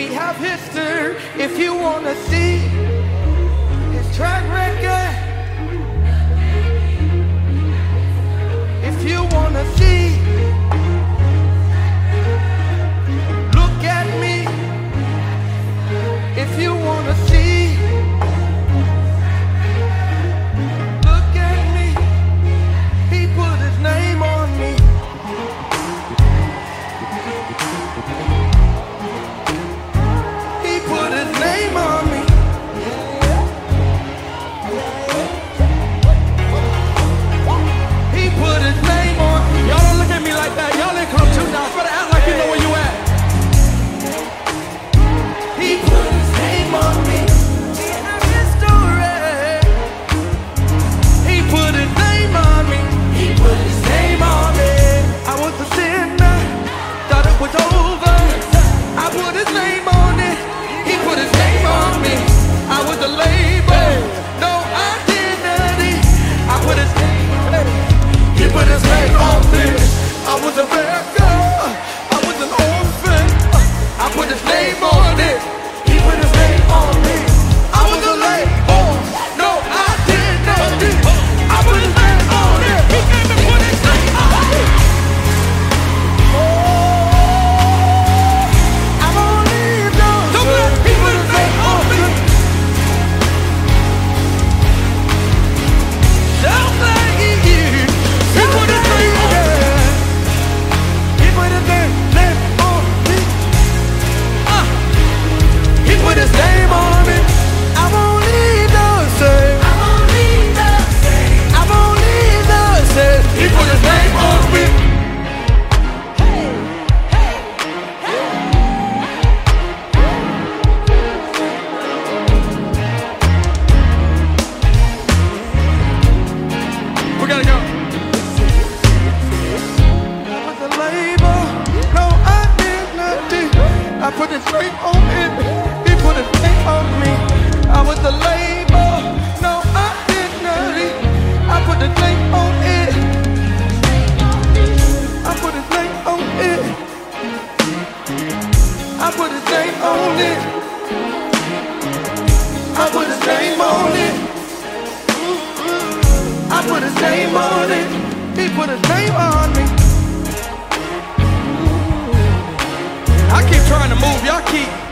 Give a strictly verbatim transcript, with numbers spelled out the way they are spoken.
We have history if you wanna see his track record. If you wanna see, look at me. If you wanna see, look at me. He put his name on me. He put his name on me. He put his name on me. Y'all don't look at me like that. Y'all ain't come too now. Better act like you know where you at. He put his name on me. We have history. He put his name on me. He put his name on me. I was a sinner, thought it was over. I put his name on it. He put his name on me. I was a label, no identity. I put his name on it. He put his name on me. I was a beggar, I was an orphan. I put his name on it. He put his name on me. I was a label, no identity. I put his name on it. He came and put his name on it. I won't leave those. Don't let he put his name on me. Don't let he he put his name on me. He put his name name on me. Uh, he put his name on me. I won't leave those same. I won't leave those same. I won't leave those same. He put his name on me. We gotta go. With the label, no identity. I put his name on it. He put his name on me. I was the label, no identity. I put his name on it. I put his name on it. I put his name on it. I put his name on it. I put his name on it. He put his name on me. I keep trying to move. Y'all keep